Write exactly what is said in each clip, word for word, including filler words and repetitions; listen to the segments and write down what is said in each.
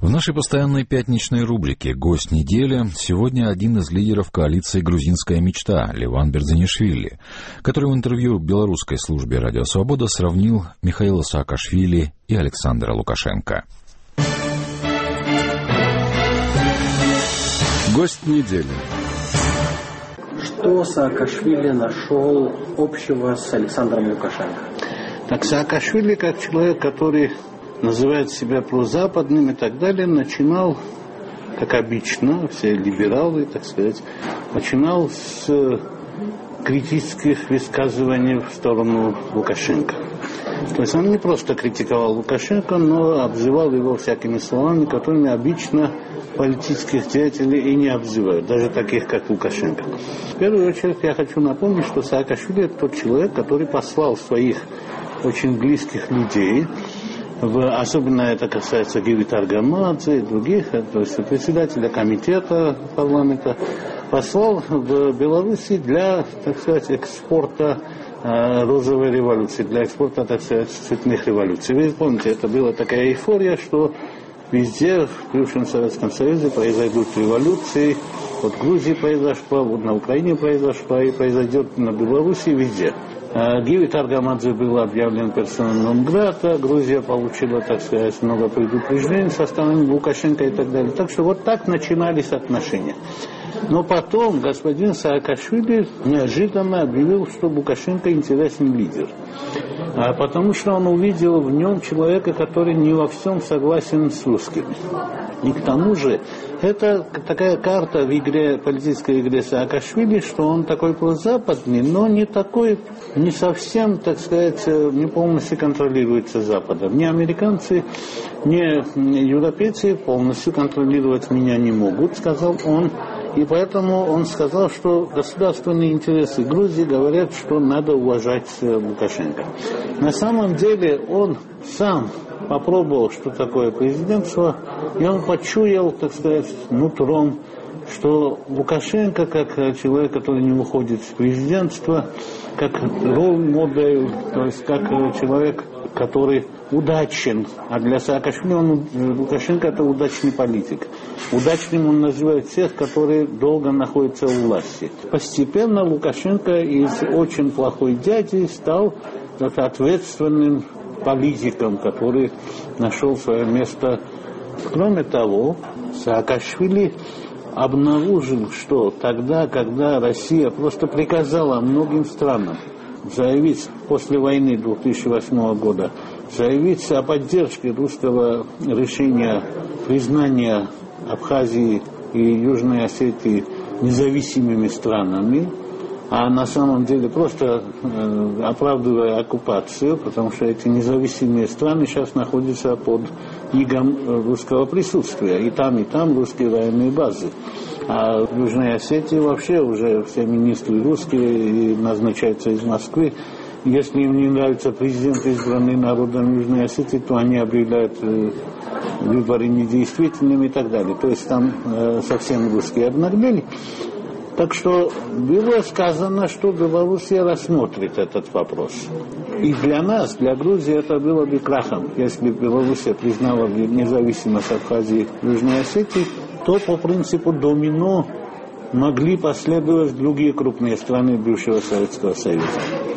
В нашей постоянной пятничной рубрике «Гость недели» сегодня один из лидеров коалиции «Грузинская мечта» Леван Берзанишвили, который в интервью белорусской службе «Радио Свобода» сравнил Михаила Саакашвили и Александра Лукашенко. Гость недели. Что Саакашвили нашел общего с Александром Лукашенко? Так, Саакашвили, как человек, который называет себя прозападным и так далее, начинал, как обычно, все либералы, так сказать, начинал с критических высказываний в сторону Лукашенко. То есть он не просто критиковал Лукашенко, но обзывал его всякими словами, которыми обычно политических деятелей и не обзывают, даже таких, как Лукашенко. В первую очередь я хочу напомнить, что Саакашвили – это тот человек, который послал своих очень близких людей, в, особенно это касается Гиви Таргамадзе и других, то есть председателя комитета парламента, послал в Беларуси для, так сказать, экспорта э, розовой революции, для экспорта, так сказать, цветных революций. Вы помните, это была такая эйфория, что везде в бывшем Советском Союзе произойдут революции. Вот в Грузии произошла, вот на Украине произошла и произойдет на Беларуси, везде. Гиви Таргамадзе был объявлен персоной нон-грата, Грузия получила, так сказать, много предупреждений со стороны Лукашенко и так далее. Так что вот так начинались отношения. Но потом господин Саакашвили неожиданно объявил, что Лукашенко интересный лидер. А потому что он увидел в нем человека, который не во всем согласен с русскими. И к тому же, это такая карта в игре, политической игре Саакашвили, что он такой прозападный, но не такой, не совсем, так сказать, не полностью контролируется Западом. Ни американцы, ни европейцы полностью контролировать меня не могут, сказал он. И поэтому он сказал, что государственные интересы Грузии говорят, что надо уважать Лукашенко. На самом деле он сам попробовал, что такое президентство, и он почуял, так сказать, нутром, что Лукашенко, как человек, который не выходит с президентства, как ролл-модель, то есть как человек, который удачен, а для Саакашвили он, Лукашенко это удачный политик. Удачным он называет тех, которые долго находятся у власти. Постепенно Лукашенко из очень плохой дяди стал ответственным политиком, который нашел свое место. Кроме того, Саакашвили обнаружил, что тогда, когда Россия просто приказала многим странам заявить после войны две тысячи восьмого года, заявить о поддержке русского решения признания Абхазии и Южной Осетии независимыми странами, а на самом деле просто э, оправдывая оккупацию, потому что эти независимые страны сейчас находятся под игом русского присутствия. И там, и там русские военные базы. А в Южной Осетии вообще уже все министры русские и назначаются из Москвы. Если им не нравится президент, избранный народом Южной Осетии, то они объявляют э, выборы недействительными и так далее. То есть там э, совсем русские обнаглели. Так что было сказано, что Белоруссия рассмотрит этот вопрос. И для нас, для Грузии, это было бы крахом. Если бы Белоруссия признала независимость Абхазии и Южной Осетии, то по принципу домино могли последовать другие крупные страны бывшего Советского Союза.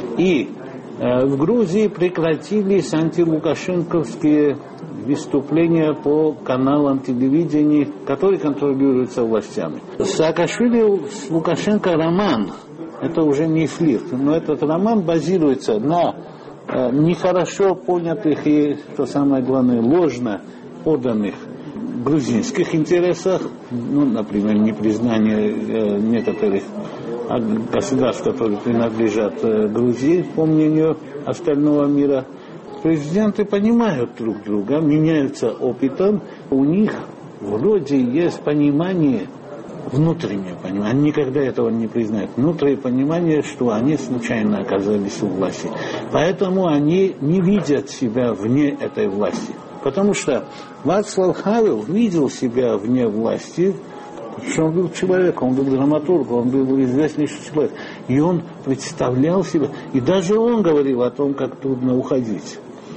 И э, в Грузии прекратились антилукашенковские выступления по каналам телевидения, которые контролируются властями. Саакашвили с Лукашенко роман, это уже не флирт, но этот роман базируется на э, нехорошо понятых и, что самое главное, ложно поданных грузинских интересах, ну, например, непризнание э, некоторых государств, которые принадлежат э, Грузии, по мнению остального мира. Президенты понимают друг друга, меняются опытом, у них вроде есть понимание, внутреннее понимание, они никогда этого не признают, внутреннее понимание, что они случайно оказались у власти. Поэтому они не видят себя вне этой власти. Потому что Вацлав Хавел видел себя вне власти, потому что он был человеком, он был драматургом, он был известнейший человек. И он представлял себя, и даже он говорил о том, как трудно уходить.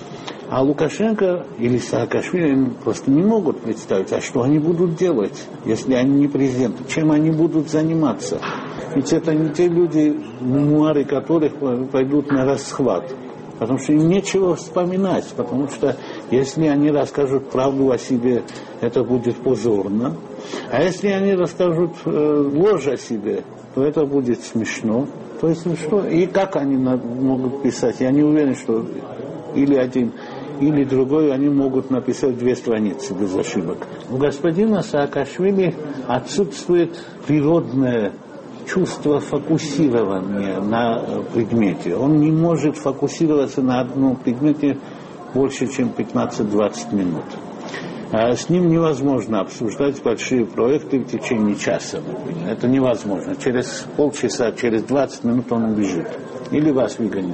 А Лукашенко или Саакашвили просто не могут представить, а что они будут делать, если они не президенты, чем они будут заниматься. Ведь это не те люди, мемуары которых пойдут на расхват. Потому что им нечего вспоминать, потому что если они расскажут правду о себе, это будет позорно. А если они расскажут э, ложь о себе, то это будет смешно. То есть что? И как они могут писать? Я не уверен, что или один, или другой они могут написать две страницы без ошибок. У господина Саакашвили отсутствует природное чувство фокусирования на предмете. Он не может фокусироваться на одном предмете больше, чем пятнадцать-двадцать минут. А с ним невозможно обсуждать большие проекты в течение часа. Это невозможно. Через полчаса, через двадцать минут он убежит. Или вас выгонит.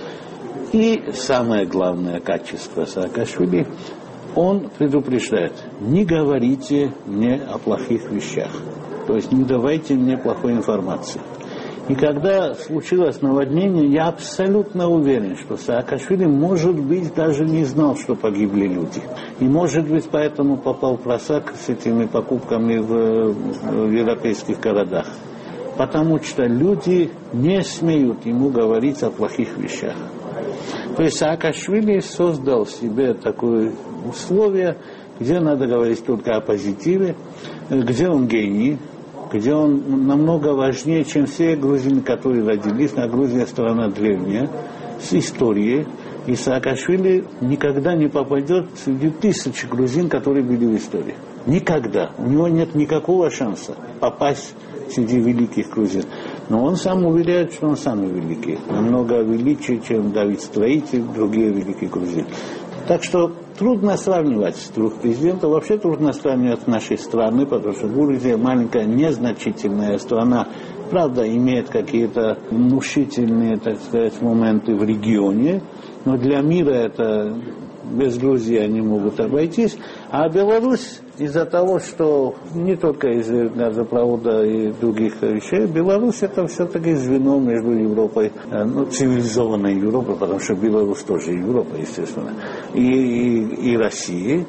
И самое главное качество Саакашвили, он предупреждает: не говорите мне о плохих вещах. То есть не давайте мне плохой информации. И когда случилось наводнение, я абсолютно уверен, что Саакашвили, может быть, даже не знал, что погибли люди. И, может быть, поэтому попал в просак с этими покупками в, в европейских городах. Потому что люди не смеют ему говорить о плохих вещах. То есть Саакашвили создал себе такое условие, где надо говорить только о позитиве, где он гений, где он намного важнее, чем все грузины, которые родились. А Грузия страна древняя, с историей. И Саакашвили никогда не попадет среди тысяч грузин, которые были в истории. Никогда. У него нет никакого шанса попасть среди великих грузин. Но он сам уверяет, что он самый великий. Намного величие, чем Давид Строитель, другие великие грузины. Так что трудно сравнивать двух президентов. Вообще трудно сравнивать нашей страны, потому что Грузия маленькая, незначительная страна. Правда, имеет какие-то внушительные, так сказать, моменты в регионе. Но для мира это без Грузии они могут обойтись. А Беларусь из-за того, что не только из-за газопровода и других вещей, Беларусь это все-таки звено между Европой, ну, цивилизованной Европой, потому что Беларусь тоже Европа, естественно, и, и, и Россией.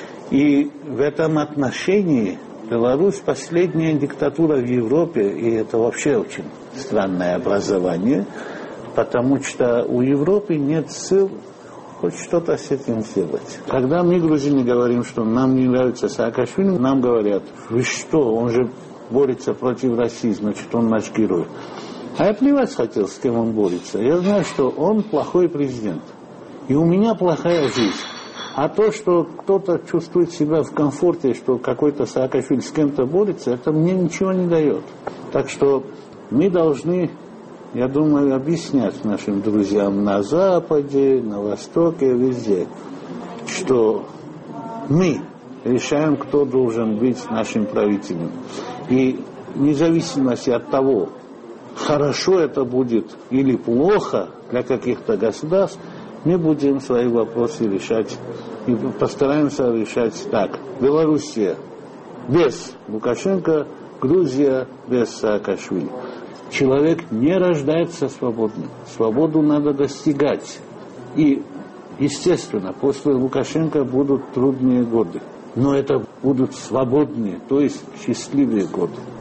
И в этом отношении Беларусь последняя диктатура в Европе, и это вообще очень странное образование, потому что у Европы нет сил хоть что-то с этим сделать. Когда мы, грузины, говорим, что нам не нравится Саакашвили, нам говорят: вы что, он же борется против России, значит, он наш герой. А я плевать хотел, с кем он борется. Я знаю, что он плохой президент. И у меня плохая жизнь. А то, что кто-то чувствует себя в комфорте, что какой-то Саакашвили с кем-то борется, это мне ничего не дает. Так что мы должны, я думаю, объяснять нашим друзьям на Западе, на Востоке, везде, что мы решаем, кто должен быть нашим правителем. И вне зависимости от того, хорошо это будет или плохо для каких-то государств, мы будем свои вопросы решать и постараемся решать так. Белоруссия без Лукашенко, Грузия без Саакашвили. Человек не рождается свободным. Свободу надо достигать. И, естественно, после Лукашенко будут трудные годы. Но это будут свободные, то есть счастливые годы.